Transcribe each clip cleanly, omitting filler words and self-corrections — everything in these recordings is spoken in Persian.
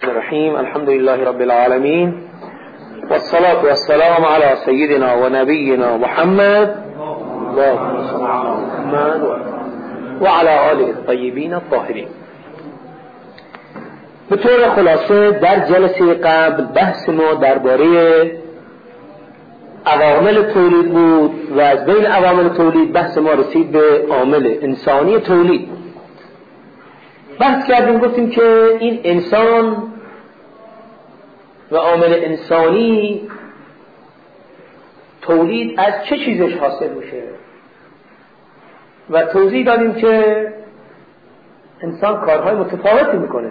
الرحیم الحمد لله رب العالمین والصلاة والسلام على سيدنا ونبينا محمد اللهم صل على محمد وعلى آله الطيبين الطاهرين. به طور خلاصه در جلسه قبل بحث ما درباره عوامل تولید بود و از بین عوامل تولید بحث ما رسید به عامل انسانی تولید. بحث کردیم گفتیم که این انسان و عامل انسانی تولید از چه چیزش حاصل میشه و توضیح دادیم که انسان کارهای متفاوتی میکنه.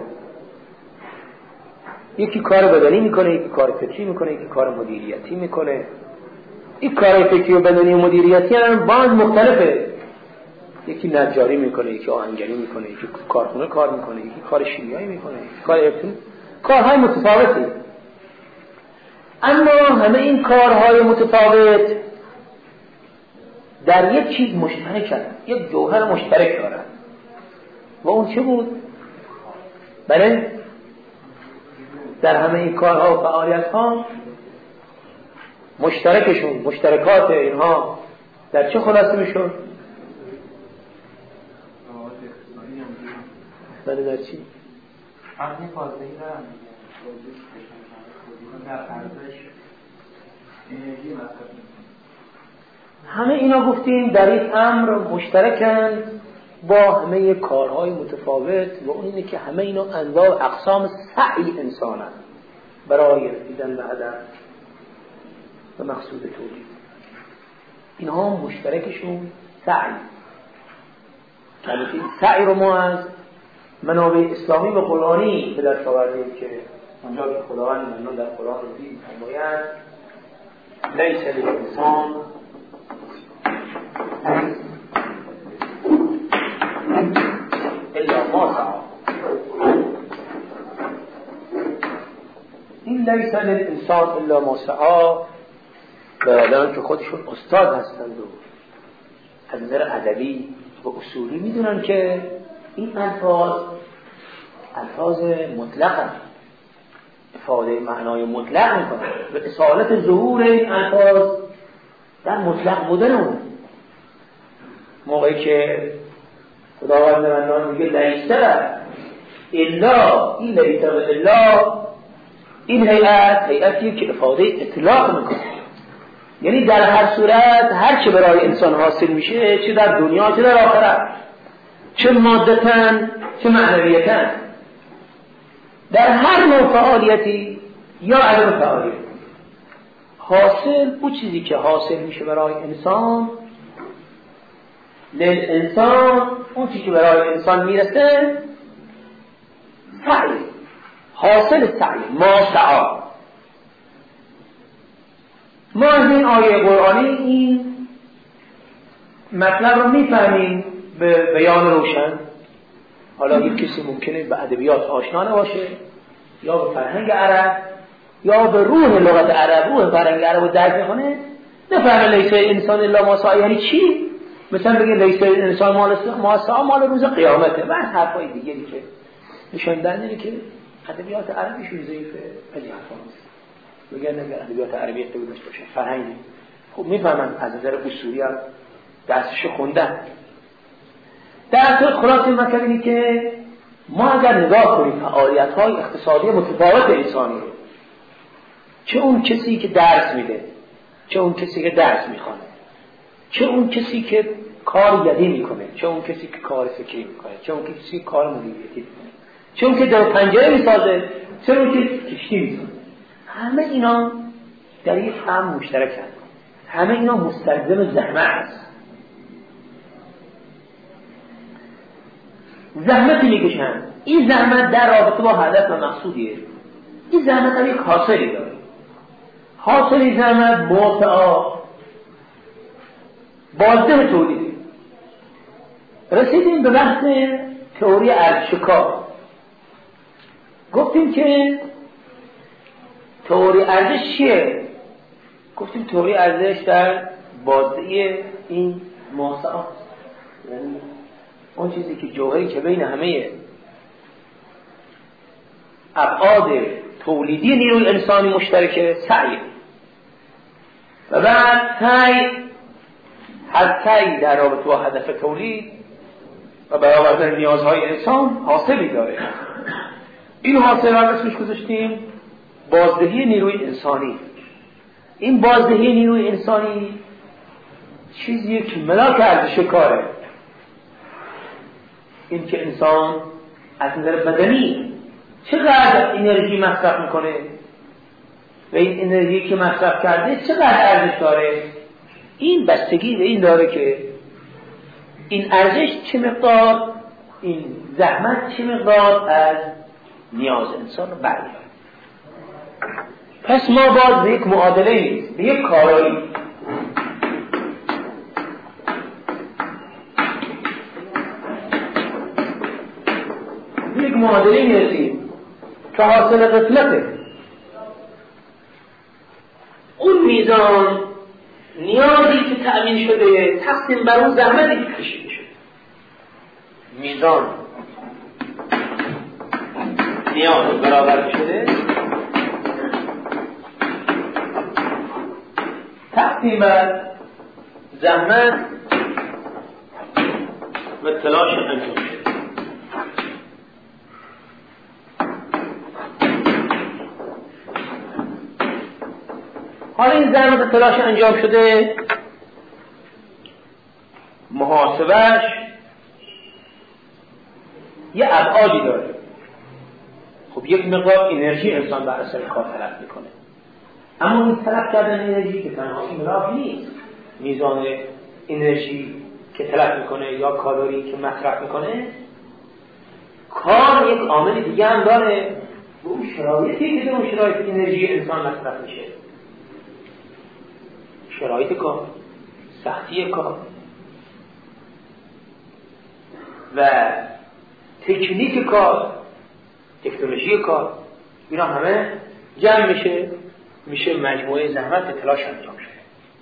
یکی کار بدنی میکنه، یکی کار فکری میکنه، یکی کار مدیریتی میکنه. این کارهای فکری و بدنی و مدیریتی هم باز مختلفه. یکی نجاری میکنه، یکی آهنگری میکنه، یکی کارخونه کار میکنه، یکی کار شیمیایی میکنه، یکی کار کارهای متفاوتی. اما همه این کارهای متفاوت در یک چیز مشترکن، یک جوهر مشترک دارن. و اون چه بود؟ بله، در همه این کارها و فعالیت‌ها مشترکات اینها در چه خلاصه میشد؟ بله، در چی؟ همین فاصله دارن در ارزش انرژی مصرف. همه اینا گفتیم در این امر مشترکن با همه کارهای متفاوت و اون اینه که همه اینا انواع و اقسام سعی انسانن برای رسیدن به هدف و مقصود تولید. اینها مشترکشون سعی. البته سعی رو ما از منابع اسلامی و قرآنی به دست آوردیم که اونجا که خداوند ممنون در قرآن رو دید فرماید لیس للانسان الا ما سعی. این لیس للانسان الا ما سعی به آدم که خودشون استاد هستند و از نظر ادبی و اصولی میدونن که این الفاظ مطلقه، افاده معنای مطلق میکنه و اصالت ظهور این الفاظ در مطلق بودن اون موقعی که خداوند منان میگه لیسه الا، این لیسه و الا این هیئتی که افاده اطلاق میکنه، یعنی در هر صورت هر چه برای انسان حاصل میشه، چه در دنیا چه در آخرت، چه مادتن چه معنویتن، در هر نوع فعالیتی یا عدم فعالیت، حاصل اون چیزی که حاصل میشه برای انسان، للانسان اون چیزی که برای انسان میرسه سعی، حاصل سعی، ما سعی. ما از این آیه قرآنی این مطلب رو میفهمیم به بیان روشن. حالا یک کسی ممکنه به ادبیات آشنا نباشه یا به فرهنگ عرب یا به روح لغت عرب، روح فرهنگ عرب رو درک نکنه، نفهمه لیس انسان الا ما سعی یعنی چی. مثلا بگه لیس انسان ما سعی مال روز قیامته و از حرفای دیگری که نشون دهنده که ادبیات عربیشون ضعیفه. خیلی حرفا نیست. میگن اگر ادبیات عربی اتباع داشته باشه فرهنگ خوب میفهمن، از نظر اصولی هم درسش خوندن. در اصل خلاصه مطلب اینه که ما اگر نگاه کنیم فعالیت‌های اقتصادی متفاوت انسانی رو، چه اون کسی که درس میده، چه اون کسی که درس میخوانه، چه اون کسی که کار یدی میکنه، چه اون کسی که کار فکری میکنه، چه اون کسی که کار مدیریتی میکنه، چه اون که در پنجره میسازه، چه اون که کشتی میسازه، همه اینا در یک هم مشترکن. همه اینا مستلزم زحمت است. زحمتی میکشن. این زحمت در رابطه با هدف و مقصودیه. این زحمت هم یک حاصلی داره. حاصل زحمت موسعا بازده تولیده. رسیدیم به بحث تئوری ارزشکار. گفتیم که تئوری ارزش چیه؟ گفتیم تئوری ارزش در بازده این موسعا، یعنی اون چیزی که جوهری که بین همه ابعاد تولیدی نیروی انسانی مشترکه، سعی و بعد سعی در رابطه با هدف تولید و برآوردن نیازهای انسان حاصلی داره. این حاصل رو اسمش گذاشتیم بازدهی نیروی انسانی. این بازدهی نیروی انسانی چیزیه که ملاک ارزش کاره. این که انسان از نظر بدنی چقدر انرژی مصرف میکنه و این انرژی که مصرف کرده چقدر ارزش داره، این بستگی به این داره که این ارزش چه مقدار، این زحمت چه مقدار از نیاز انسان رو برمی‌داره. پس ما باید به یک معادله نیست، به یک کارایی میرسیم که حاصل غفلته. اون میزان نیازی که تأمین شده تقسیم بر اون زحمتی که کشیده شده، میزان نیاز برابر شده تقسیم بر زحمت و تلاش انجام شده. حالا این زحمت و تلاش انجام شده محاسبهش یه ابعادی داره. خب یک مقدار انرژی انسان بر اثر کار تلف میکنه، اما این تلف کردن انرژی که تنها ملاک نیست، میزان انرژی که تلف میکنه یا کالری که مصرف میکنه، کار یک عامل دیگه هم داره، اون شرایطی که اون شرایط انرژی انسان مصرف میشه، شرایط کار، سختی کار و تکنیک کار، تکنولوژی کار، اینا همه جمع میشه مجموعه زحمت و تلاش انجام شده.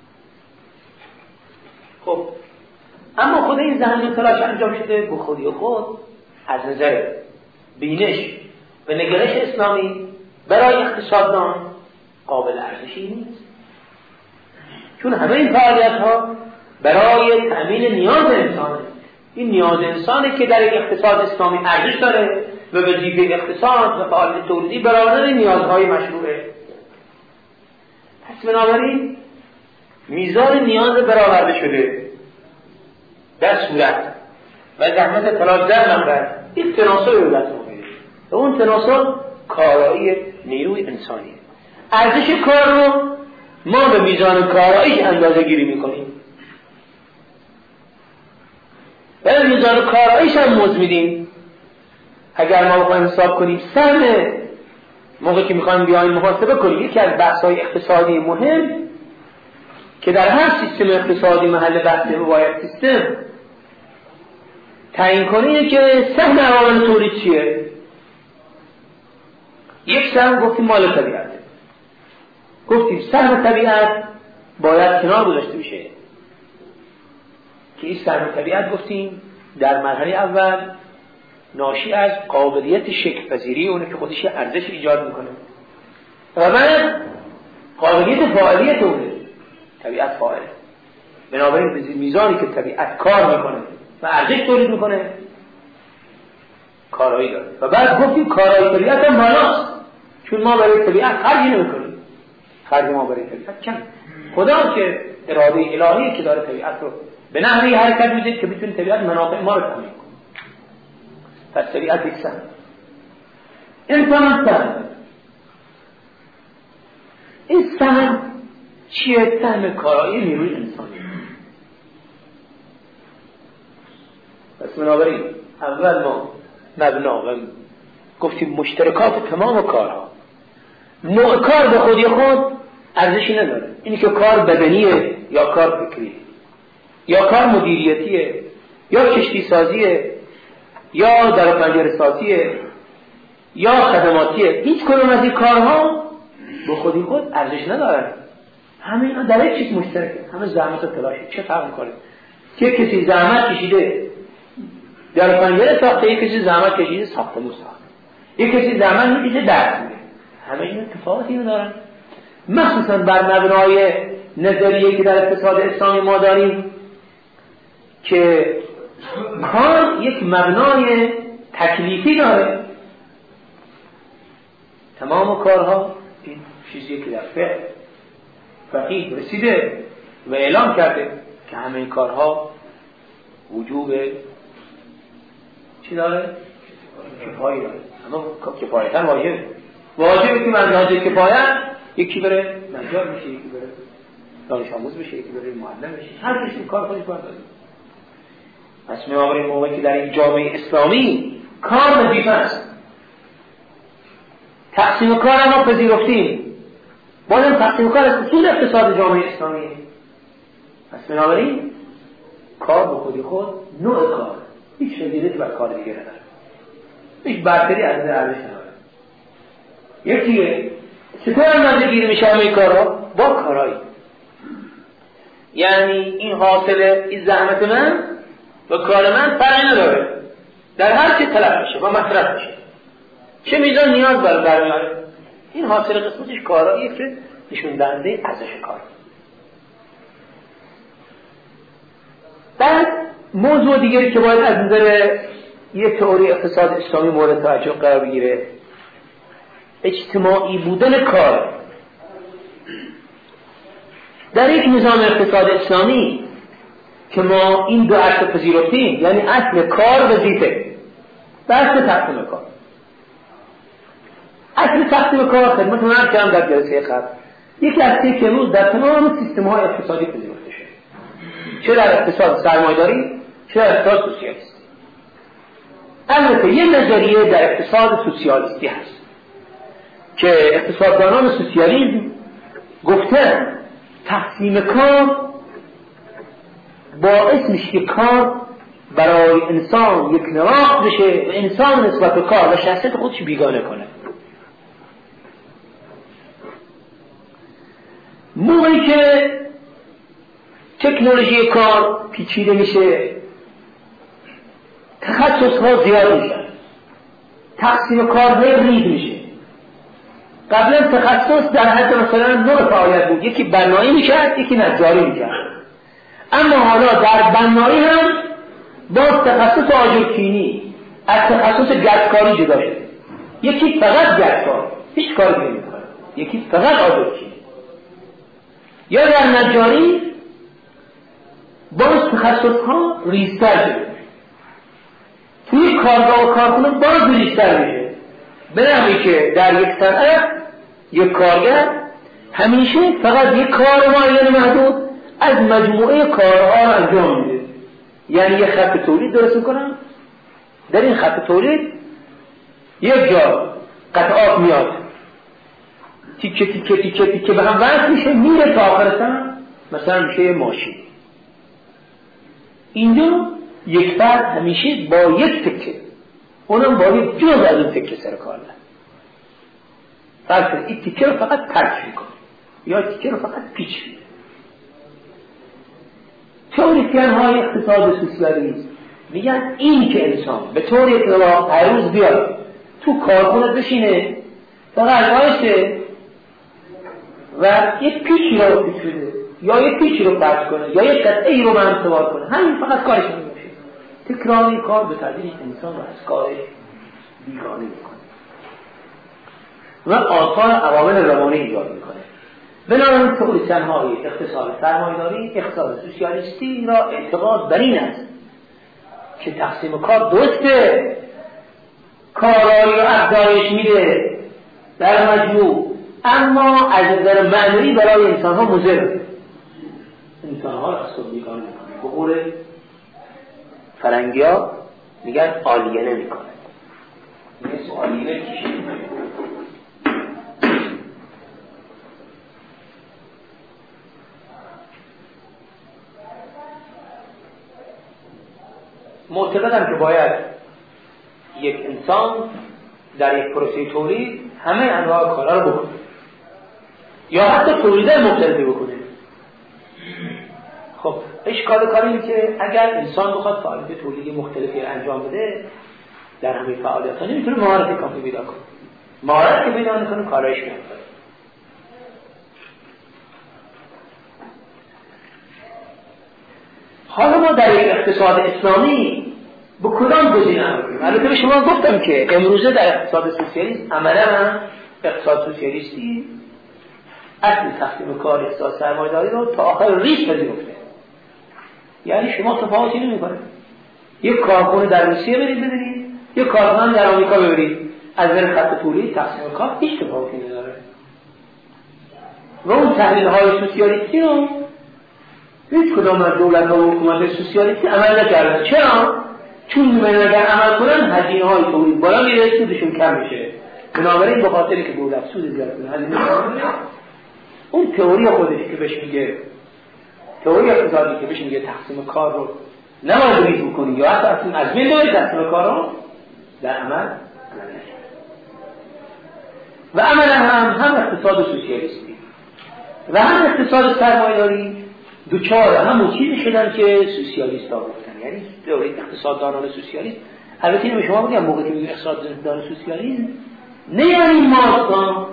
خب اما خود این زحمت و تلاش انجام شده به خودی خود از نظر بینش و نگرش اسلامی برای اقتصاددان قابل ارزشی نیست، چون همه این فعالیت ها برای تأمین نیاز انسانه. این نیاز انسانه که در یک اقتصاد اسلامی ارزش داره و وظیفه اقتصاد و فعالیت تولیدی برآوردن نیازهای مشروعه. پس بنابراین میزان نیاز برآورده شده در صورت و زحمت تلاش در منبع یک تناسب به دست آمده و اون تناسب کارایی نیروی انسانیه. ارزش کار رو ما به میزان کاراییش اندازه گیری میکنیم و به میزان کاراییش هم موز میدیم. اگر ما بخوایم حساب کنیم سهم موقعی که میخوایم بیایم محاسبه کنیم، یکی از بحث‌های اقتصادی مهم که در هر سیستم اقتصادی محل بحثه باید سیستم تعیین کنه اینه که سهم عوامل تولید چیه. یک سهم گفتیم مال طبیعت، گفتیم سهم طبیعت باید کنار گذاشته بشه که این سهم طبیعت گفتیم در مرحله اول ناشی از قابلیت شکل پذیری اونه که خودش ارزش ایجاد میکنه و بعد قابلیت فاعلیت اونه، طبیعت فاعله، بنابراین به میزانی که طبیعت کار میکنه و ارزش تولید میکنه کارایی داره. و بعد گفتیم کارایی طبیعت هم ماناست، چون ما برای طبیعت خرجی نمیکنیم، خرج ما برای طبیعت کم. خدا که اراده الهی که داره طبیعت رو به نحوی حرکت میده که بتونه طبیعت منافع ما رو تامین کنه. پس طبیعت یک سهم، انسان هم سهم. این سهم چیه؟ سهم کارایی نیروی انسانی. پس بنابراین اول ما مبنا و گفتیم مشترکات تمام کارها. نوع کار به خودی خود ارزشی نداره، اینی که کار بدنیه یا کار فکریه یا کار مدیریتیه یا کشتی سازیه یا در پنجره سازیه یا خدماتیه، هیچ کدوم از این کارها به خودی خود ارزش ندارن. همه اینا در یک چیز مشترکه، همه زحمت و تلاشه. چه فرق می‌کنه که کسی زحمت کشیده در پنجره ساخته، یک کسی زحمت کشیده ساختمون ساخته، یک کسی زحمت میکشه درس میده. همه این اتفاقاتی اینو دارن. مخصوصا بر مبنای نظریه‌ای که در اقتصاد اسلامی ما داریم که کار یک مبنای تکلیفی داره. تمام کارها این چیزی که در فقیه رسیده و اعلام کرده که همه این کارها وجوب چی داره؟ کفایی داره. اما کفایتاً واجبه که منهج کفایت یکی بره نجار بشه، یکی بره دانش آموز بشه، یکی بره معلم بشه، هر کسی کار خودش باید داره. پس می‌آوریم موقعی که در این جامعه اسلامی کار وظیفه است. تقسیم کار ما پذیرفتیم. بازم تقسیم کار از اصول اقتصاد جامعه اسلامی. پس بنابراین کار به خودی خود نوع کار هیچ فضیلتی بر کار دیگه نداره، هیچ برتری از ارزش نداره. یکیه چطور اندازه گیری میشه همه کارها؟ با کارایی. یعنی این حاصل این زحمت من و کار من فرقی نداره در هر چه طلب میشه و مصرف میشه، چه میزان نیاز برمیاره. این حاصل قسمتش کاراییه که نشون دهنده ارزش کار. بعد موضوع دیگری که باید از نظر یک تئوری اقتصاد اسلامی مورد توجه قرار بگیره اجتماعی بودن کار. در یک نظام اقتصاد اسلامی که ما این دو اصل پذیرفتیم، یعنی اصل کار وظیفه، بحث تقسیم کار. اصل تقسیم کار خدمتتون عرض کردم در جلسه قبل، یکی اصلی که امروز در تمام سیستم‌های اقتصادی پذیرفته شده، چه در اقتصاد سرمایه‌داری چه در اقتصاد سوسیالیستی. البته یه نظریه در اقتصاد سوسیالیستی هست که اقتصاددانان سوسیالیسم گفتن تقسیم کار باعث میشه که کار برای انسان یک نواخت بشه و انسان نسبت به کار و شخصیت خودش بیگانه کنه. موقعی که تکنولوژی کار پیچیده میشه، تخصص ها زیاد میشن، تقسیم کارهای ریز میشه. قبلا تخصص در حد مثلا نوع فعالیت بود، یکی بنایی میکرد یکی نجاری میکرد، اما حالا در بنایی هم باز تخصص آجرچینی از تخصص گچکاری جدا شده. یکی فقط گچکار هیچ کاری نمیکنه، یکی فقط آجرچینی. یا در نجاری باز تخصص ها ریزتر شده، توی کارگاه و کارخونه باز ریزتر میشه. بنابراین که در یک صنعت یک کارگر همیشه فقط یک کار معین محدود از مجموعه کارها را انجام میده. یعنی یک خط تولید درست میکنم، در این خط تولید یک جا قطعات میاد تیکه تیکه تیکه تیکه به هم وصل میشه، میره تا آخرتاً مثلا میشه یه ماشین. اینجا یک فرد همیشه با یک تکه، اونم با یک جز از اون تکه سر کار داره. فرد این تکه رو فقط پرچ میکنه یا تکه رو فقط پیچ میده. تئوریسین های اقتصاد سوسیالیسم میگن این که انسان به طور اطلاق هر روز بیاد تو کارخونه بشینه فقط وایسه و یک پیچی رو پیچ بده یا یک پیچی رو پرچ کنه یا یک قطعه‌ای رو منصوب کنه، همین فقط کارش میشه. تکراری کار به تدریج انسان رو از کارش بیگانه میکنه و آثار عوامل روانی ایجاد میکنه. بنابراین تئوریسین های اقتصاد سرمایه‌داری، اقتصاد سوسیالیستی را اعتقاد بر این است که تقسیم کار درسته، کارایی رو افزایش میده در مجموع، اما از نظر معنوی برای انسان ها مضر، انسان ها را از خود بیگانه میکنه. به قول فرنگی ها میگن آلینه میکنه. مثل آلینه چیشه معتقدم که باید یک انسان در یک پروسه تولید همه انواع کارا رو بکنه یا حتی تولیدات مختلفی بکنه. خب اشکال کاری اینه که اگر انسان بخواد فعالیت تولیدی مختلفی انجام بده، در همه فعالیت‌ها نمیتونه مهارت کافی پیدا کنه. مهارت که پیدا نکنه کارایش نمی‌کنه. حالا ما در یک اقتصاد اسلامی به کدام گزینه عمل کنیم؟ البته به شما گفتم که امروزه در اقتصاد سوسیالیست عملاً اقتصاد سوسیالیستی اصل تقسیم کار اقتصاد سرمایه‌داری رو تا آخر ریش پذیرفته. یعنی شما تفاوتی نمی‌کنه. یک کارخونه در روسیه برید ببینید، یک کارخانه در آمریکا ببرید، از نظر خط طولی تقسیم کار هیچ تفاوتی نداره. و اون تحلیل‌های سوسیالیستی رو هیچ کدام از دولت‌ها و حکومت‌های سوسیالیستی عمل نکردن. چرا؟ چون اگر عمل کنن هزینه‌های تولید بالا میره، سودشون کم میشه. بنابراین به خاطر که دولت سود زیاد کنه هزینه اون تئوری خودش که بهش میگه تئوری اقتصادی که بهش میگه تقسیم کار رو نباید ریز بکنی یا اصلا از بین ببری تقسیم کار رو در عمل نشه. و عملا هم اقتصاد سوسیالیستی و هم اقتصاد سرمایه‌داری دوچار همون چیزی شدن که سوسیالیست‌ها گفتن. یعنی دوره اقتصاددانان سوسیالیست، البته اینو به شما بگم موقعی که میگم اقتصاددان سوسیالیسم نه یعنی مارکس،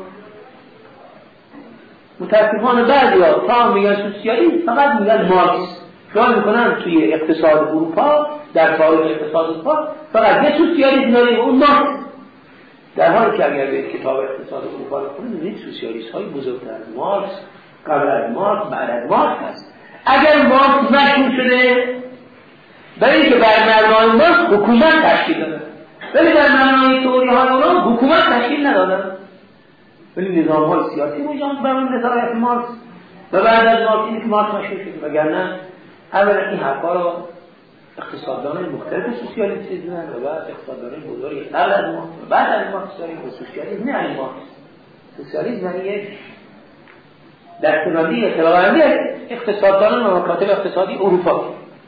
متاسفانه بعضی‌ها تا میگن سوسیالیسم فقط میگن مارکس. خیال میکنن توی اقتصاد اروپا در تاریخ اقتصاد اروپا فقط یه سوسیالیسم داره و اون مارکس. در حالی که اگر به کتاب اقتصاد اروپا رو بخونید می‌بینید سوسیالیست‌های بزرگتر از مارکس، قبل از مارکس، بعد از مارکس هست. اگر مارکس مشهور شده برای اینکه بر مبنای مارکس حکومت تشکیل داده، ولی در مبنای تئوری‌های اونا حکومت تشکیل ندادن. ولی نظام‌های سیاسی بودن بر نظریات مارکس و بعد از مارکس این که مارکس مشهور شد. وگرنه اولا این حرفا رو اقتصاددانان مختلف سوسیالیستی دیدن و بعد اقتصاددانان بزرگی قبل از مارکس و بعد از مارکس داریم و سوسیالیسم نه یعنی مارکس. سوسیالیسم یعنی دسته‌بندی و طبقه‌بندی اقتصاددانان و مکاتب اقتصادی اروپا.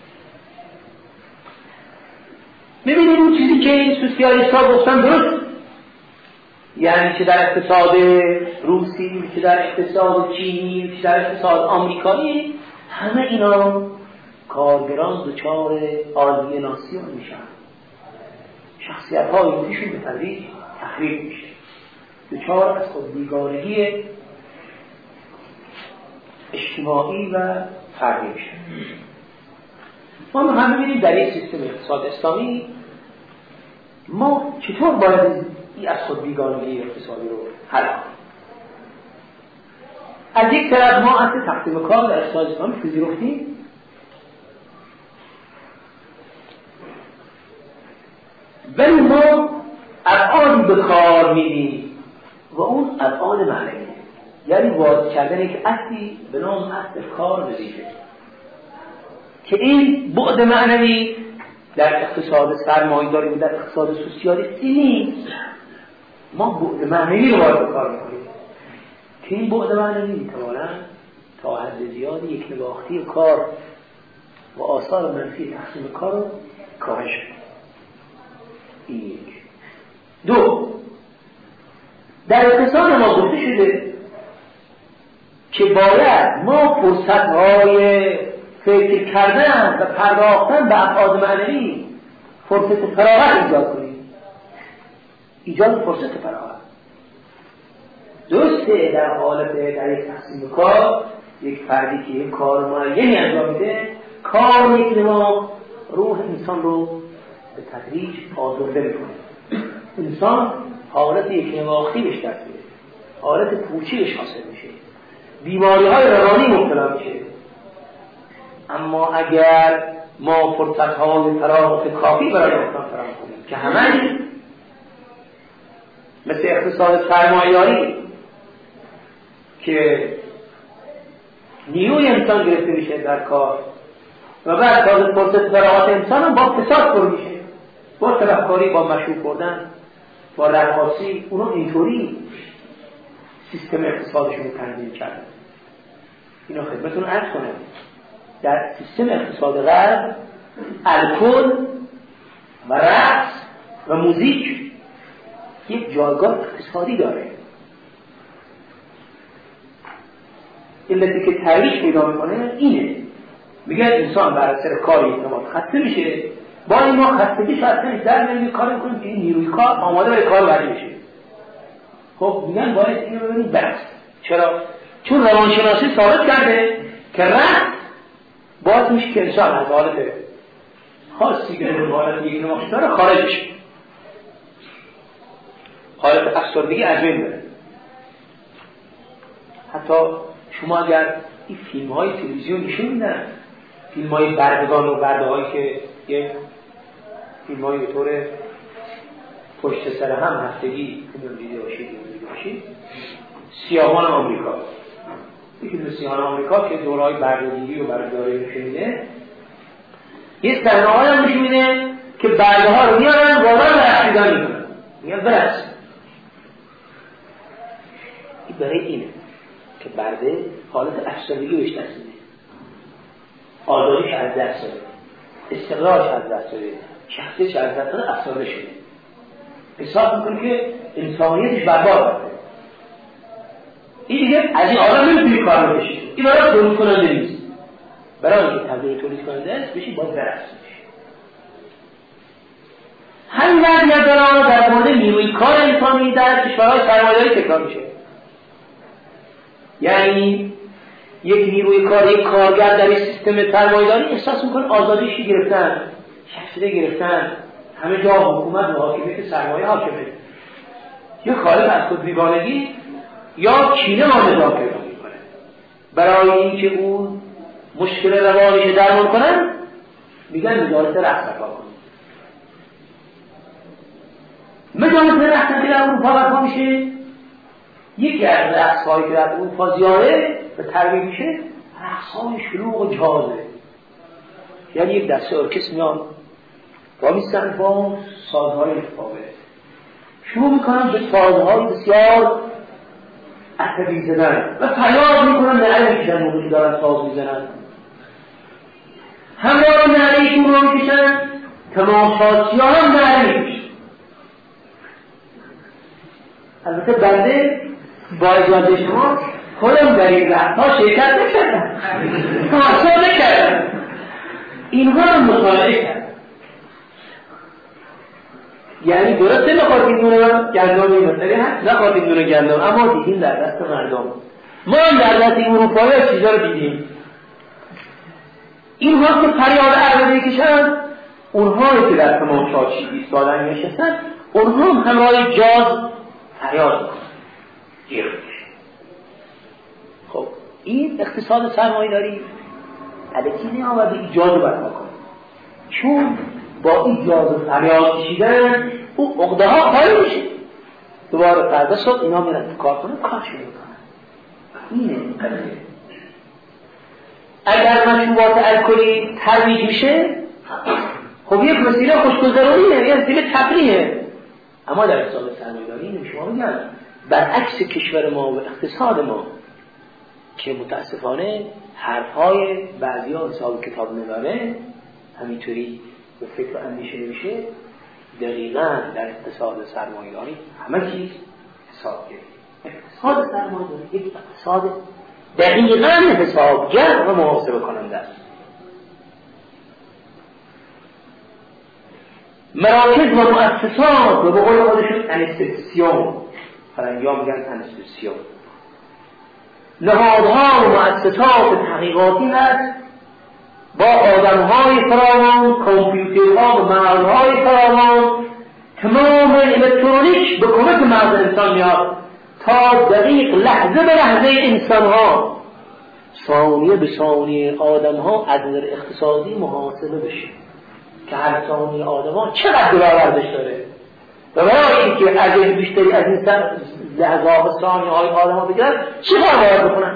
می‌بینید اون چیزی که این سوسیالیست‌ها گفتن درست، یعنی چه در اقتصاد روسی، چه در اقتصاد چینی، چه در اقتصاد آمریکایی، همه اینا کارگران دچار آلییناسیون میشن. شخصیت‌های خودشون به تدریج تخریب میشه. دچار از خود بیگانگی اجتماعی و فردی میشه. ما هم می‌بینیم در یک سیستم اقتصاد اسلامی ما چطور باید این از خود بیگانگی اقتصادی رو حل کنیم. از یک طرف ما اصل تقسیم کار در اقتصاد اسلامی پذیرفتیم، ولی ما ابعادی به کار می‌بینیم و اون ابعاد معنوی، یعنی وارد کردن یک اصلی به نام اصل کار وظیفه که این بعد معنوی در اقتصاد سرمایه‌داری و در اقتصاد سوسیالیستی نیست. ما بعد معنوی رو وارد کار می‌کنیم که این بعد معنوی می‌تواند تا حد زیادی یک نواختی کار و آثار منفی تقسیم کار رو کاهش کنه. این یک. دو، در اقتصاد ما گفته شده که باید ما فرصت‌های فکر کردن و پرداختن به ابعاد معنوی فرصت فراغت ایجاد کنیم. ایجاد فرصت فراغت درسته در حالت در یک تقسیم کار یک فردی که یک کار معینی انجام میده، کار یک نوع روح انسان رو به تدریج آزرده میکنه. انسان حالت یک نواختی بهش دست میده، حالت پوچی بهش حاصل میشه، بیماری‌های روانی مبتلا میشه. اما اگر ما فرصت‌های فراغت کافی برای انسان فراهم کنیم که همه مثل اقتصاد سرمایه‌داری که نیروی انسان گرفته میشه در کار و بعد تازه فرصت فراغت انسان هم با فساد پر میشه، با طرفکاری، با مشروع کردن، با رقاصی. اونا اینطوری سیستم اقتصادشون رو تنظیم کردن. اینا خدمتتون عرض کنم در سیستم اقتصاد غرب الکل و رقص و موزیک یک جایگاه اقتصادی داره. علتی که تحریش پیدا میکنه اینه، میگن انسان بر اثر کاری اعتماد خسته میشه با این ما خستگی شاید در نمیدونی کار میکنیم که این نیروی کار آماده برای کار بعدی بشه. خب میگن باید اینو ببینید برست. چرا؟ چون روانشناسی ثابت کرده که رفت باید میشه که انسان از حالت خاصی که به حالت یک نماخش داره خارج بشه، حالت افسردگی از بین بره. حتی شما اگر این فیلم های تلویزیون نشون میدن، فیلم های بردگان و برده هایی که یک فیلم های به طور پشت سر هم هفتگی دیده باشید سیاهان آمریکا، یک فیلم سیاهان آمریکا که دورهای برده‌گیری و برده‌داری نشون میده، یه صحنه‌هایی هم نشون میده که برده ها رو میارن واقعا برقصیدن میکنن، میگن برقص. این برای اینه که برده حالت افسردگی بهش دست میده، آزادیش از دست داره، استقرارش از دست داره، شخصیتش از دست داره، افسرده شده، حساب میکنه که انسانیتش برباد شده. این دیگه از این آدم نمیتونی کار بشه. این برای تولید کننده نیست، برای اینکه طبیعی تولید کننده است بشی باید برقص بشه. همین وضعیت در مورد نیروی کار انسانی در کشورهای سرمایه‌داری تکرار میشه. یعنی یک نیروی کار، یک کارگر در یک سیستم سرمایه‌داری احساس میکنه آزادیش گرفتن، شخصیت گرفتن، همه جا حکومت و حاکمیت سرمایه حاکمه. یا خارج از خود بیگانگی یا کینه مانده پیدا میکنه. برای اینکه اون مشکل روانیش درمان کنن میگن مجالس رقص برپا کن. مجالس رقص که در اروپا برپا میشه، یکی از رقص‌هایی که در اروپا زیاده به تربیه میشه رقص‌های شلوغ و جازه. یعنی یک دسته ارکستر میان با میستن با سازهای متفاوت شروع میکنن به سازهای بسیار عصبی زدن و فریاد میکنن، نعره میکشن موقعی دارن ساز میزنن، همراه نعرهشون رو میکشن، تماشاچی‌ها هم نعره میکشن. البته بنده با اجازه شما خودم در این رقص‌ها شرکت نکردم، تماشا نکردم، اینها رو مطالعه کردم. یعنی درسته نخواهیم دونه گندم این مسئله هست، نخواهیم دونه گندم، اما دیدیم در دست مردم. ما هم در دست این اروپایی چیزا رو دیدیم. اینها که فریاد عربی کشن، اونهایی که در تماشاچی ایستادن نشستن، اونها هم همراه جاز فریاد میکنن، گیر میکشن. خب این اقتصاد سرمایه‌داری الکی نیامده ایجاد برپا کنه، چون با این جاز فریاد کشیدن او عقده ها خالی میشه، دوباره فردا صبح اینا میرن تو کار کنه، کار شروع میکنن. اینه قضیه. اگر مشروبات الکلی ترویج میشه، خب یک وسیله خوشگذرونیه، یک وسیله تفریحه، اما در اقتصاد سرمایه‌داری شما میگن برعکس کشور ما و اقتصاد ما که متاسفانه حرفهای بعضی‌ها حساب کتاب نگاره همینطوری به فکر و اندیشه میشه، دقیقاً در اقتصاد سرمایه‌داری همه چیز حساب گرفته. اقتصاد سرمایه‌داری یک اقتصاد دقیقاً حسابگر و محاسبه کننده است. مراکز و مؤسسات و به قول خودشون انستیتوسیون، فرنگی‌ها میگن انستیتوسیون، نهادها و مؤسسات تحقیقاتی هست با آدم‌های فراوان، کامپیوترها و مغزهای فراوان، تمام الکترونیک به کمک مغز انسان میاد تا دقیق لحظه به لحظه انسان‌ها، ثانیه به ثانیه آدم‌ها از نظر اقتصادی محاسبه بشه که هر ثانیه آدم‌ها چقدر دراوردش داره و برای اینکه ارزش بیشتری از این لحظه‌ها و ثانیه‌های آدم‌ها بگیرن چه کار باید بکنن؟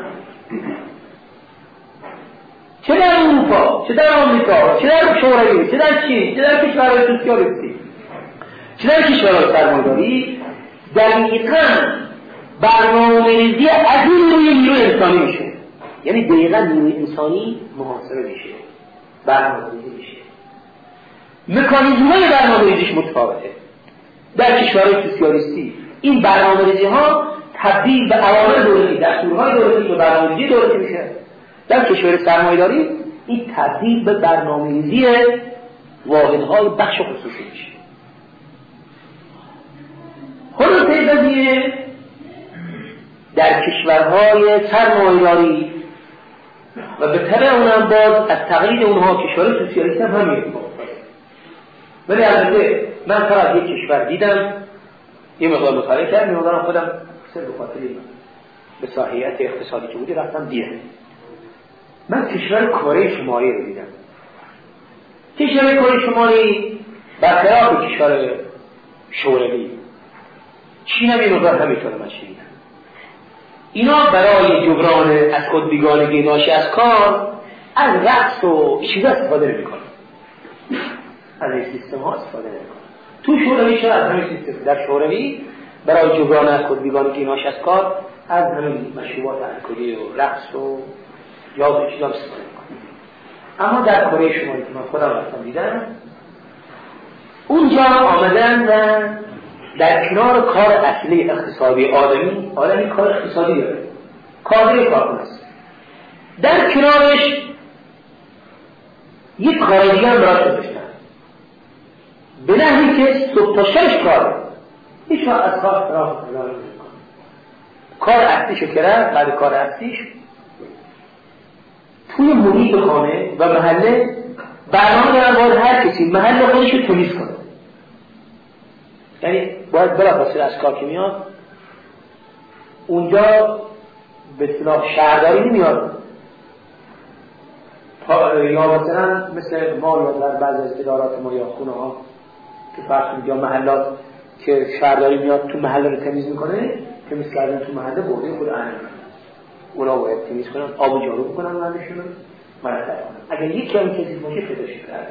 چه در اروپا، چه در آمریکا، چه در شوروی، چه در چین، چه در کشورهای سوسیالیستی، چه در کشورهای سرمایه‌داری، دقیقاً برنامه‌ریزی از این نیروی انسانی میشه. یعنی دقیقاً نیروی انسانی محاسبه میشه، برنامه‌ریزی میشه. مکانیزم‌های برنامه‌ریزیش متفاوته. در کشورهای سوسیالیستی این برنامه‌ریزی‌ها تبدیل به اوامر دولتی، دستورهای دولتی و برنامه‌ریزی دولتی میشه. در کشور سرمایه‌داری این تبدیل به برنامه‌ریزی واحدهای بخش خصوصی میشه. خلاصه قضیه در کشورهای سرمایه‌داری و به طبع اونم باز از تقلید اونها کشورهای سوسیالیست هم همین اتفاق افتاده. ولی البته من فقط یک کشور دیدم، یه مقدار مطالعه کردم، می‌دونم خودم سر به خاطر به صلاحیت اقتصادی که بودی رفتم دیدم. من کشور کره شمالی رو دیدم. کشور کره شمالی برخلاف کشور شوروی، چین هم این مقدار همینطوره من شنیدم. اینا برای جبران از خود بیگانگی ناشی از کار از رقص و چیزا استفاده نمی‌کنن. از این سیستم ها استفاده نمی‌کنن. تو شوروی چرا از همین سیستم؟ در شوروی برای جبران از خود بیگانگی ناشی از کار از همین مشروبات الکلی و رقص و یا چیزا استفاده می‌کنن. اما در کره شمالی که من خودم رفتم دیدم، اونجا آمدن و در کنار کار اصلی اقتصادی آدمی کار اقتصادی داره، کادر کارخونه است، در کنارش یک کار دیگه هم براش گذاشتن به نحوی که صبح تا شش کار هیچ وقت از کار فرار نمی‌کنه. کار اصلیشو کرد، بعد کار اصلیش توی محیط خانه و محله برنامه دارن باید هر کسی محل خودش رو تمیز کنه. یعنی باید بلافاصله از کار که میاد اونجا به اصطلاح شهرداری نمیاد یا مثلا مثل ما یا در بعضی از ادارات ما یا خونه ها که فرض کنید یا محلات که شهرداری میاد تو محله رو تمیز میکنه، تمیز کردن تو محله بوده خود اهل اونا باید تمیز کنن، آب و جارو بکنن محلشون رو مرتب کنن. اگر یک کمی کسی باشه پیداش کردن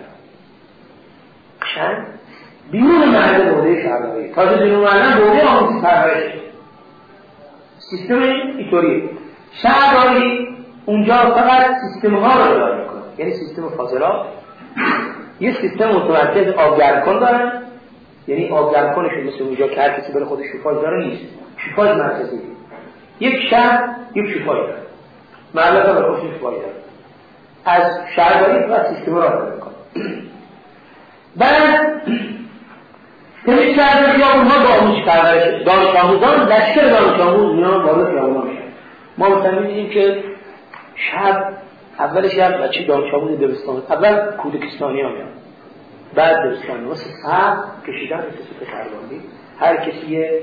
قشنگ بیرون محله بوده شهرداری، تازه بیرون محله بوده آموزش پرورش سیستم اینطوریه. شهرداری اونجا فقط سیستم ها رو اداره میکنه، یعنی سیستم فاضلات، یه سیستم متمرکز آبگردکن دارن، یعنی آبگردکنشون مثل اونجا که هر کسی بره خودش شوفاژ داره نیست، شوفاژ مرکزی. یک شهر یک شوفاژ داره، محله ها برای خودشون شوفاژ داره. از شهرداری فقط سیستم رو اداره میکنه. بعد تمیز کردن خیابون‌ها با آموزش پرورش دانش آموزان، لشکر دانش آموز میان بالا خیابون‌ها میشن. ما مثلا می‌بینیم که شب اول شب بچه دانش آموز دبستان اول کودکستانی‌ها میان، بعد دبستانی واسه صف کشیدن سوسه کاربردی، هر کسی یه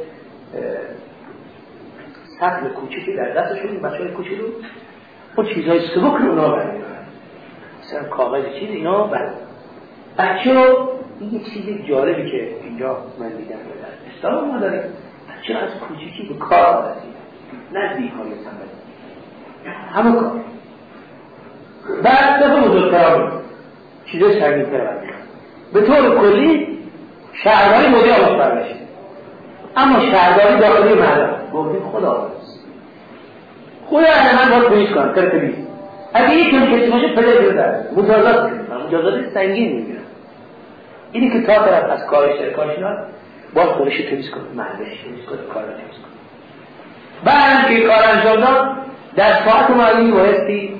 سطل کوچیکی در دستشون، بچه‌های کوچولو اون چیزای سبک رو اونا برمی‌دارن، مثلا کاغذ چیز اینا برمی‌دارن. بچه رو این یه چیز جالبی که اینجا من دیدم در استان ما داریم، بچه از کوچیکی به کار رسید، نه بیکاری سنبالی همه کار. بعد دفعه بزرگتر چیزای سنگین‌تر برمی‌دارن. به طور کلی شهرداری مدیر آموزش پرورش، اما شهرداری داخلی محله گفتیم خدا خود اهل من باید تمیز کنم تمیز. اگه یک کم کسی باشه پدر بردن مجازات سنگین میگیرن. اینی که تا طرف از کارش ترکانش ناد باید خودش تمیز کنه، محلش تمیز کنه، کار رو تمیز کنه. بعد که کار انجام داد در ساعت معینی بایستی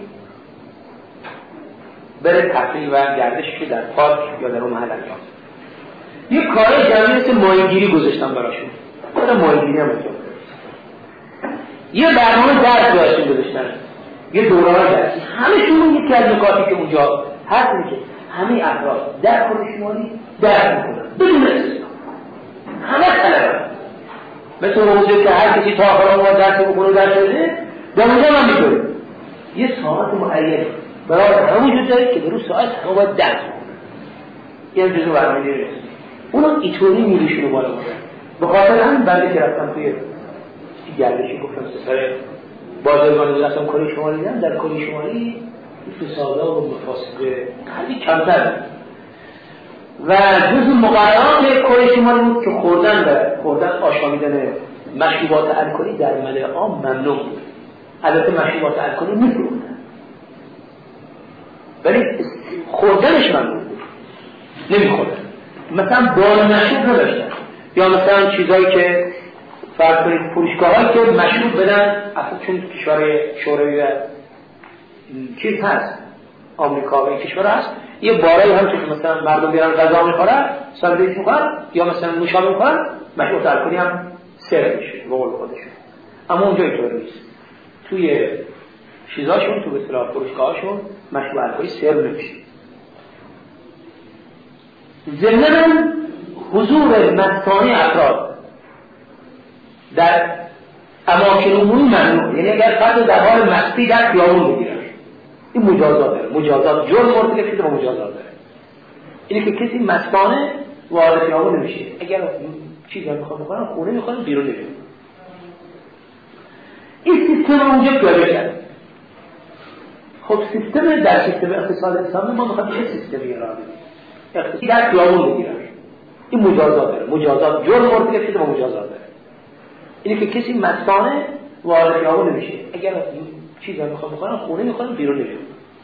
بره تفریح و گردشش که در پارک یا در اون محل انجام. یک کار جمعی مثل ماهیگیری گذاشتن براشون، کار ماهیگیری هم انجام. یه برنامه درس براشون گذاشتن، یه دوران درسی. همشون یکی از نکاتی که اونجا هست اینه که همه افراد در کره شمالی درس میکنن بدون استثنا، همه طلبه مثل اونجا که هر کسی تا آخر ما درس بکنه درس بده، در اونجا هم میکنه یه ساعت معین برای همون جزایی که در اون ساعت همه باید درس بکنه. یه جزو برنامه دیگه اونا ایطوری میریشونو بالا بودن. به خاطر همین بنده که رفتم توی گردشی گفتم سفر بازرگانی رفتم کره شمالی دیدم، در کره شمالی فسادا و مفاسد خیلی کمتر و جز مقررات کره شمالی بود که خوردن آشامیدن مشروبات الکلی در ملأ عام ممنوع بود. البته مشروبات الکلی می‌فروختن ولی خوردنش ممنوع بود، نمی‌خوردن. مثلا بار مشروب نداشتن، یا مثلا چیزایی که فرض کنید فروشگاهایی که مشروب بدن، اصلا چون کشور شوروی چیز هست، آمریکا و این کشور هست، یه بارایی هم که مثلا مردم بیارن غذا میخورن، ساندویچ میخورن یا مثلا نوشابه میخورن، مشروب الکلی هم سرو میشه به قول خودشون. اما اونجا اینطور نیست. توی چیزاشون، تو به اصطلاح فروشگاهاشون مشروب الکلی سرو نمیشه. ضمن حضور مستانه افراد در اماکن عمومی ممنوع، یعنی اگر فرد در حال مستی در خیابون بگیرن، این مجازات داره. مجازات جرم مرتکب شده و مجازات داره. اینه که کسی مستانه وارد خیابون نمیشه. اگر چیزی هم میخواد بکنن خونه میخواد بیرون نمیره. این سیستم اونجا پیاده کرد. خب سیستم در سیستم اقتصاد اسلامی ما میخواد چه سیستمی ارائه بدیم؟ اقتصادی در خیابون بگیرن، این مجازات داره. مجازات جرم مرتکب شده و مجازات داره. اینه که کسی مستانه وارد خیابون نمیشه. اگر چیزی هم میخواد بکنن خونه میخواد بیرون نمیره.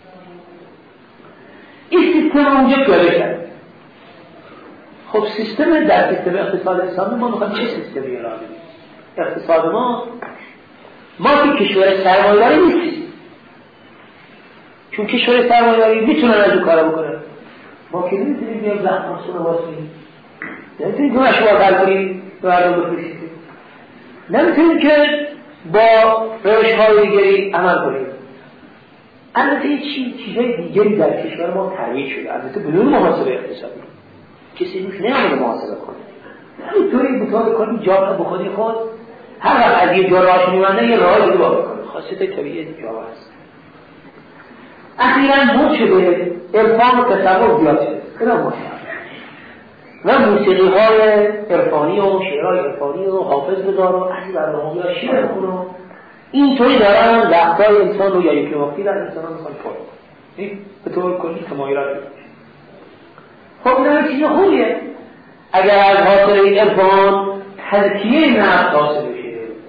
این سیستم اونجا پیاده کرد. خب سیستم در سیستم اقتصاد اسلامی ما میخواد چه سیستمی ارائه بدیم؟ اقتصاد ما که کشور سرمایه‌داری نیستیم، چون کشور سرمایه‌داری میتونن از این کارا بکنن. ما که نمیتونیم بیایم زحمتشون رو واسیم، نمیتونیم که مشروع الکلی مردم بفروشیم، نمیتونیم که با روش‌های دیگری عمل کنیم. البته چیزای دیگری در کشور ما ترویج شده، البته بدون محاسبه اقتصادی. کسی روش نمی‌تونه محاسبه کنه. همینطوری بطور کنی جا به خودی خود هر وقت از یه جا راهش می‌مونه یه راه دیگه باید بکنه. خاصیت طبیعی جا هست. اخیراً بود شده عرفان و تصوف زیاد شده. اینا مشکل. و موسیقی‌های عرفانی و شعرهای عرفانی و حافظ بدار و علی برنامه‌ها یا شعر بخونن. اینطوری دارن وقتای انسان رو یا یکی وقتی در انسان رو میخوان پر کنن. به طور کلی تمایلات داره. خب این چیز خوبیه. اگر از حاصل این عرفان تزکیه نفس حاصل بشه،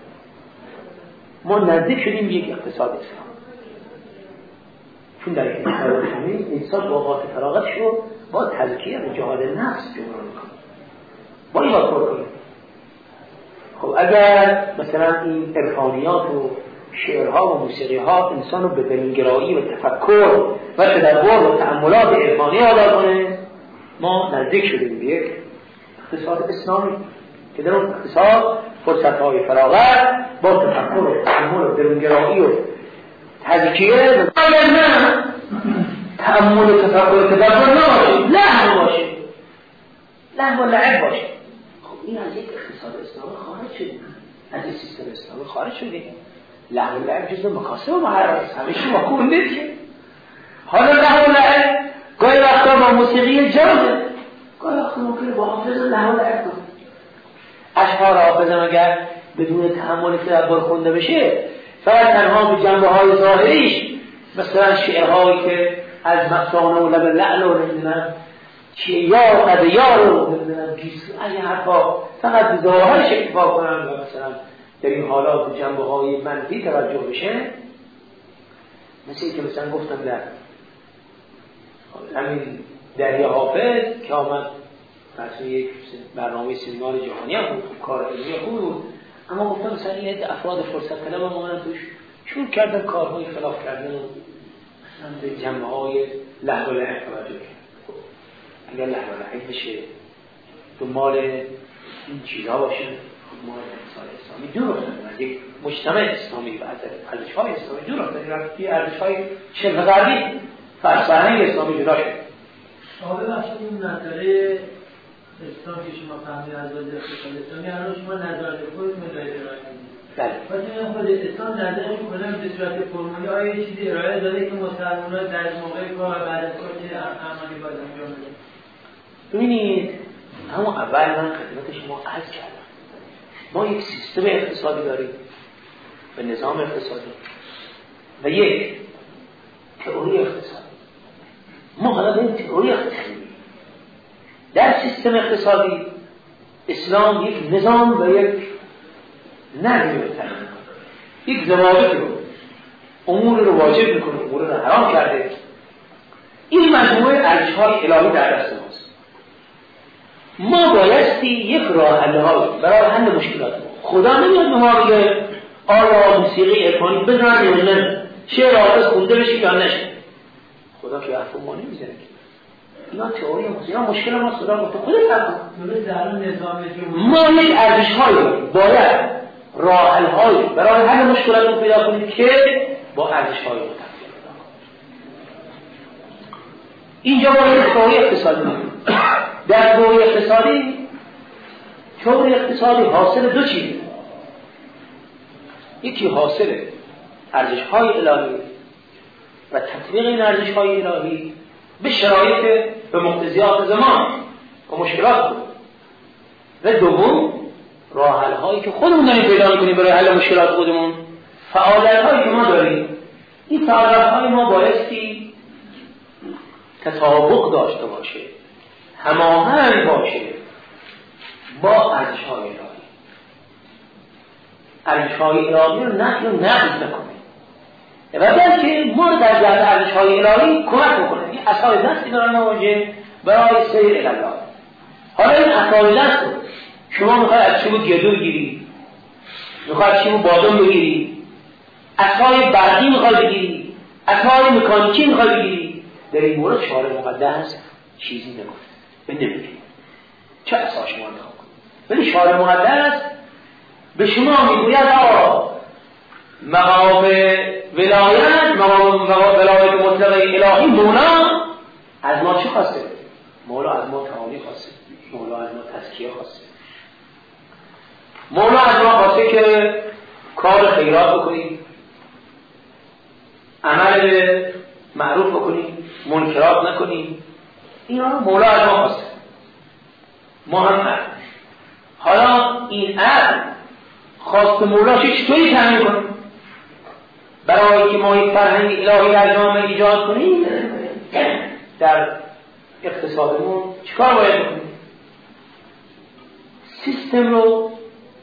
ما نزدیک شدیم به یک اقتصاد اسلام. چون در اقتصاد اسلامی انسان با اوقات فراغتش رو با تزکیه و جهاد نفس جبران میکنه. با این پر کنیم. خب اگر مثلا این عرفانیات و شعرها و موسیقیها انسان رو به دلگرایی و تفکر و تدبر و تأملات عرفانی آدار کنه، ما نزدیک شدیم به یک اقتصاد اسلامی که در اون اقتصاد فرصت‌های فراغت با تفکر و تأمل و دلگرایی و تزکیه. اگر نه تأمل و تفکر و تدبر نباشه، لهو باشه، لهو و لعب باشه، خب این از یک اقتصاد اسلامی خارج شده، از یک سیستم اسلامی خارج شده. لهو و لعب جزء مکاسب و محرم همیشه مکون نیست. حالا لهو و لعب گاهی وقتا با موسیقی جازه، گاهی وقتا ممکنه با حافظ لهو و لعب کنه. اشعار حافظ اگر بدون تأمل تدبر خونده بشه، فقط تنها به جنبه‌های ظاهریش، مثلا شعرهایی که از مستانه و لب لعل و نمیدونم چه یا قدیار و نمیدونم گیسو از این حرفا فقط به ظاهرش اکتفا کنن و مثلا در این حالات جنبه‌های منفی توجه بشه، مثل این که مثلا گفتم در همین دریا حافظ که آمد مثلا یک برنامه سیمینار جهانی هم بود، کار علمی خوب بود، اما گفتم مثلا این افراد فرصت طلب هم آمدن توش شروع کردن کارهای خلاف کردن و مثلا به جنبه‌های لهو و لعب توجه کردن. اگر لهو و لعب بشه دنبال این چیزها باشه، ما اقتصاد اسلامی دور افتادیم از یک مجتمع اسلامی و از ارزش‌های اسلامی دور افتادیم، رفتیم ارزش‌های شبه غربی فرهنگ اسلامی جدا شد. آقای بخشید این نظریه اسلام که شما فهمید از وجه اقتصاد اسلامی الان شما نظر خودتون دارید ارائه میدید. بله. واسه خود اسلام نظرش کلا به صورت فرمولی آیا چیزی ارائه داده که مسلمان‌ها در موقع کار بعد از کار چه عملی باید انجام بدن؟ ببینید همون اول من خدمت شما عرض کردم ما یک سیستم اقتصادی داریم و نظام اقتصادی و یک تئوری اقتصادی. ما حالا به این تئوری اقتصادی در سیستم اقتصادی اسلام یک نظام و یک نظمی رو تعیین می‌کنه، یک ضوابطی رو، امور رو واجب میکنه، امور رو حرام کرده. این مجموعه ارزش‌های الهی در دست ماست. ما بایستی یک راه حل‌های برای حل مشکلات ما. خدا نمیاد به ما بگه آیا موسیقی عرفانی بزنن یا نه، شعر حافظ خونده بشه یا نشه. خدا که حرف ما نمیزنه. اینا تئوری ما، اینا مشکل ما صدا گفته خودت فهم. درست در اون نظام جمهوری ما یک ارزش‌هایی باید راه‌حل‌هایی برای حل مشکلات پیدا کنیم که با ارزش‌های متفاوت. اینجا ما یک تئوری اقتصادی داریم. در تئوری اقتصادی حاصل دو چیزه. یکی حاصل ارزش‌های الهی و تطبیق این ارزش‌های الهی به شرایط به مقتضیات زمان و مشکلات بود. و دوم راه‌حل‌هایی که خودمون داریم پیدا می‌کنیم برای حل مشکلات خودمون، فعالیت‌هایی که ما داریم. این فعالیت‌های ما بایستی تطابق داشته باشه، هماهنگ باشه با ارزش‌های الهی. ارزش‌های الهی رو نقض نکنه و بلکه ما در جهت ارزش‌های الهی کمک بکنه. این اساس دستی برای ما باشه برای سیر الی الله. حالا این اساس دست رو شما میخوای از چوب گردو بگیری، میخوای از چوب بادام بگیری، اسای برقی میخوای بگیری، اسای مکانیکی میخوای بگیری، در این مورد شارع مقدس چیزی نگفته، نمیگه چه اساس شما انتخاب کنید. ولی شارع مقدس به شما میگوید مقام ولایت، مقام ولایت مطلقه الهی مولا از ما چه خواسته؟ مولا از ما تعالی خواسته، مولا از ما تزکیه خواسته، مولا از ما خواسته که کار خیرات بکنیم، عمل به معروف بکنیم، منکرات نکنیم. اینا مولا از ما خواسته. ما هم عقل. حالا این عقل خواست مولا چطوری تامین کنیم؟ برای که ما یک فرهنگ الهی در جامعه ایجاد کنیم، در اقتصادمون چیکار باید بکنیم؟ سیستم رو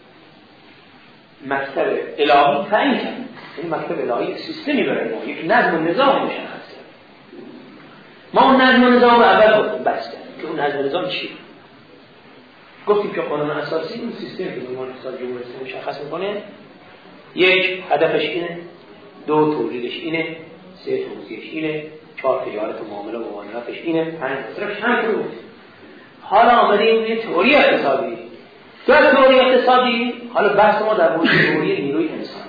مکتب الهی تعیین کرد. این مکتب الهی سیستمی برای ما، یک نظم و نظام مشخصه. ما اون نظم و نظام رو اول گفتیم بس کردیم که اون نظم و نظام چیه؟ گفتیم که قانون اساسی این سیستمی که نظام اقتصاد جمهوری اسلامی مشخص میکنه، یک هدفش اینه، دو تولیدش اینه، سه توزیعش اینه، چهار تجارت و معامله و معاملاتش اینه، پنج مصرفش همین بود. حالا آمدیم روی تئوری اقتصادی. در تئوری اقتصادی حالا بحث ما در مورد تئوری نیروی انسانی.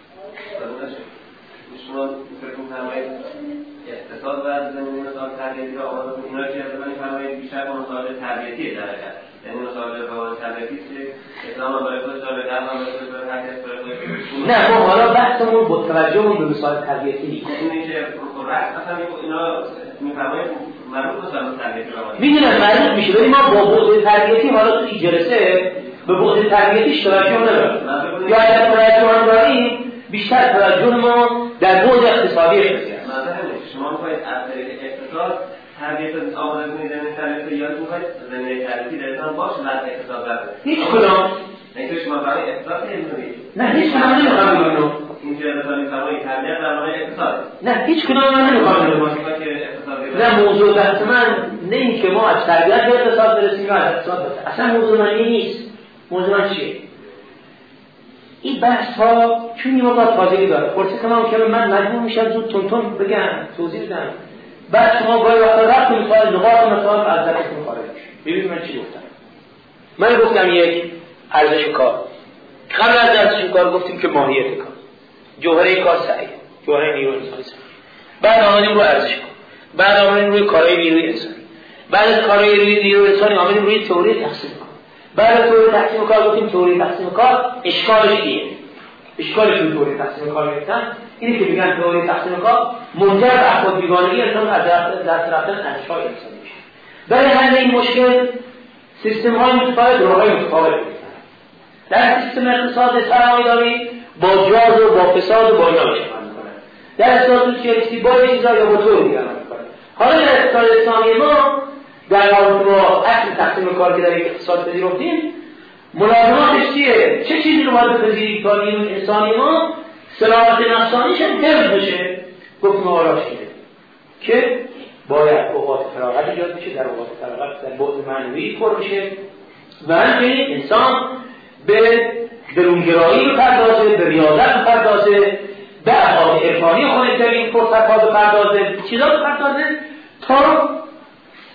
شما فکر می‌کنید اقتصاد و زمینه مسائل تربیتی را آماده کنید، اینا که می‌فرمایید بیشتر به مسائل تربیتی در حقیقت، یعنی مسائل روان تربیتی که اسلام برای خودش داره، در برای خودش داره، هر کس برای خودش. نه ما حالا بحثمون با توجه به مسائل تربیتی نیست. اینه که مثلا اینا می‌فرمایید مربوط مسائل تربیتی را می‌دونم مربوط میشه، ولی ما با بعد تربیتی حالا تو این جلسه به بعد تربیتیش توجه نداریم. یا اگر توجه داریم بیشتر توجه ما در بعد اقتصادی است. شما می‌خواید از طریق اقتصاد تربیت آموزش می‌دهید، تربیت یاد می‌خواید زمینه تربیتی درتون باشه، بعد اقتصاد برد. هیچ کدام. اینکه شما برای اقتصاد نمی‌کنید. نه هیچ کدام نمی‌خوام بگم. اینجا مثلا می‌فرمایید تربیت در مورد اقتصاد. نه هیچ کدام نمی‌خوام بگم. نه موضوع بحث من نه این که ما از تربیت به اقتصاد برسیم یا از اقتصاد برسیم. اصلا موضوع من این نیست. موضوع من چیه؟ این بحث ها چون ما باید تازگی داره. پرسه تمام که من مجبور میشم زود تون بگم، توضیح بدم. بعد شما باید وقتا رفت مثال نقاط مثال از درستون خارج میشه. ببینید من چی گفتم. من گفتم یک ارزش کار. قبل از ارزش کار گفتیم که ماهیت کار. جوهره کار سعی، جوهره نیروی انسانی سعی. بعد آمدیم رو ارزش کار. بعد آمدیم روی کارهای نیروی انسانی. بعد از کارهای نیروی انسانی آمدیم روی تئوری تقسیم کار. بعد از تئوری تقسیم کار گفتیم تئوری تقسیم کار اشکالش چیه؟ اشکالش این تئوری تقسیم کار گفتن اینه که میگن تئوری تقسیم کار منجر به افراد بیگانگی انسان از دست رفتن ارزش‌های انسانی میشه. برای حل این مشکل سیستم‌های متفاوت راه‌های متفاوت هستند. در سیستم اقتصاد سرمایه‌داری با جاز و با فساد و با اینا میشه عمل می‌کنه. در اقتصاد سوسیالیستی با چیزا یا با طور دیگه عمل می‌کنه. حالا در اقتصاد اسلامی ما در رابطه با اصل تقسیم کار که در اقتصاد پذیرفتیم ملازماتش چیه؟ چه چیزی رو باید بپذیریم تا نیروی انسانی ما صلاحیت نفسانیش هم حفظ بشه؟ گفتیم آراش کنه که باید اوقات فراغت ایجاد بشه، در اوقات فراغت در بعد معنوی پر بشه و همچنین انسان به درونگرایی بپردازه، به ریاضت بپردازه، به ابعاد عرفانی خودش در این فرصت‌ها بپردازه، چیزا بپردازه تا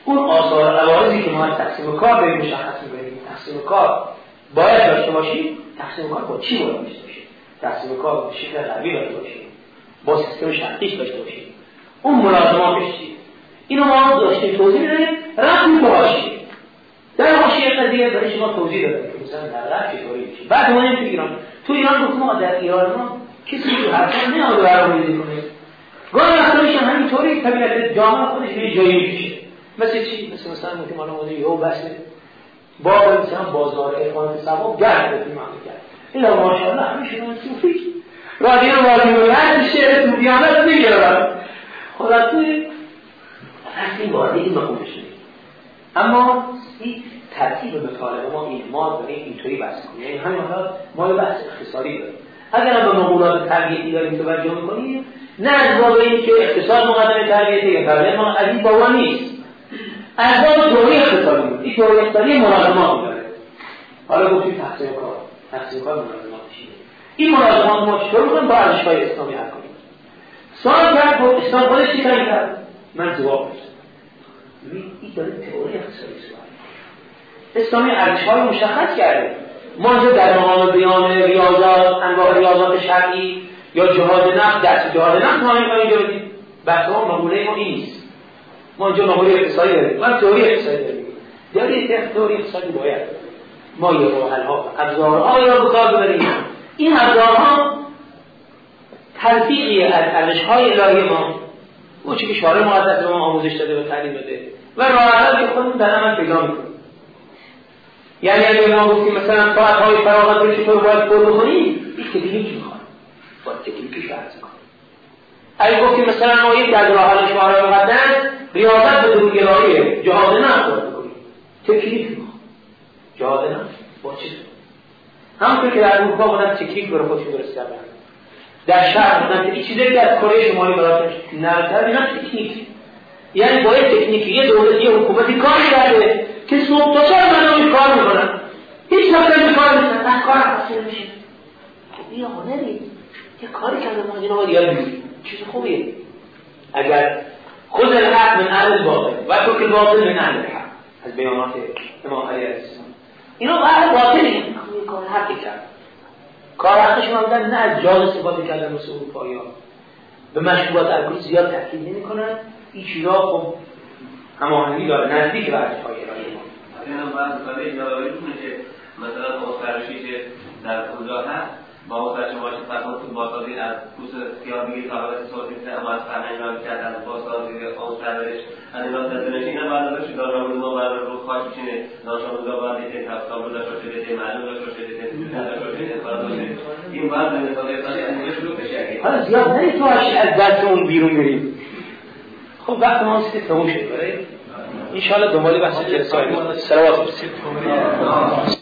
اون آثار عوارضی که ما از تقسیم کار به مشخص می‌کنیم، تقسیم کار باید داشته باشیم، تقسیم کار با چی باید داشته باشیم؟ تقسیم کار با شکل قوی داشته باشیم، با سیستم شرطیش داشته باشیم. اون ملازماتش چیه؟ اینو ما داشتیم توضیح می‌دادیم، رفتیم به حاشیه. در حاشیه قضیه برای شما توضیح دادم که مثلا در غرب چطوری میشه. بعد اومدیم تو ایران گفتم ما در ایران ما کسی رو حرفا نمیاد برنامه‌ریزی کنه. گاهی وقتا میشه همینطوری طبیعت جامعه خودش یه جایی میشه. مثل چی؟ مثلا میگم الان اومده یهو بس با مثلا بازار اخوان ثواب گرد به مملکت. اینا ماشاءالله همیشه اون صوفی رادیو وادی هر شعر صوفیانه رو میگیرن. خلاصه اصلی وارد این مفهومش نیست. اما این ترتیب مطالعه ما این ما داریم اینطوری بحث کنیم. یعنی همین حالا ما یه بحث اقتصادی داریم. اگر هم به مقولات تربیتی داریم توجه می‌کنیم، نه از باب اینکه اقتصاد مقدمه تربیتی یا تربیت ما از این بابا نیست. از باب توری اقتصادی بود. این توری اقتصادی ملازمات داره. حالا گفتیم تقسیم کار ملازمات چیه؟ این ملازمات ما چطور می‌کنیم با ارزش‌های اسلامی حل کنیم؟ سوال کرد با اسلام خودش چی کار کرد؟ من جواب میدم. این داره تئوری اقتصادی سوال. اسلامی ارزش‌های مشخص کرده. ما اینجا در مقام بیان ریاضات، انواع ریاضات شرعی یا جهاد نفس، درس جهاد نفس ما اینجا بدیم. بحث ما مقوله ما این نیست. ما اینجا مقوله اقتصادی داریم. ما تئوری اقتصادی داریم. تئوری اقتصادی باید ما یه راه‌ها ابزارها را به کار ببریم. این ابزارها تلفیقی از ارزش‌های الهی ما و چه که شارع مقدس به ما آموزش داده و تعلیم داده و راه‌حل که خودمون در عمل پیدا می‌کنیم. یعنی اگه ما گفتیم مثلا ساعت‌های فراغت رو چطور باید پر بکنیم، این تکنیک می‌خواد. باید تکنیکش ورزش کنیم. اگه گفتیم مثلا ما یک از راه‌حل شارع مقدس ریاضت به دروگرایی جهاد نفس باید بکنیم. تکنیک می‌خواد. جهاد نفس با چه؟ همونطور که در اروپا بودن تکنیک برای خودشون درست کردن. در شهر بودن که این چیزی که از کره شمالی براتون نرتر اینا تکنیک. یعنی با یک تکنیکی یه دولت یه حکومتی کار کرده که صبح تا شب مردمش کار میکنن. هیچ وقت کار میکنن. از کار حاصل میشه. خب این هنری. یه کاری کرده ما اینا باید یاد بگیریم. چیز خوبیه. اگر خود الحق من اهل الباطل و ترک الباطل من اهل الحق. از بیانات امام علی علیه السلام. اینا اهل باطلی. این کار حقی کرد. کار حقش بودن نه از جان استفاده کردن مثل اروپایی‌ها. به مشروبات الکلی زیاد تاکید نمی‌کنن. این چیزا خب هماهنگی داره نزدیک به ارزش‌های الهی ما. اینم بعضی وقتا یادآوری می‌کنه که مثلا مسترشی که در اونجا هست با مسترش ماشین فرضاً تو بازسازی از پوست سیاه بگیر تا حالت صوتی اما از فرهنگ نام کرد از بازسازی اون سرش از اینا تدریجی اینا بعد ازش دارم ما برای رو خاص می‌شینه ناشاموزا بعد این تفصیل رو داشته شده معلوم داشته شده این بعد مثلا از شروع بشه. حالا زیاد نرید تو از دست اون بیرون بریم. خب وقت ما سیده تموم شد. ان شاء الله دنبال بحث جلسه های ما. سلامات باشید.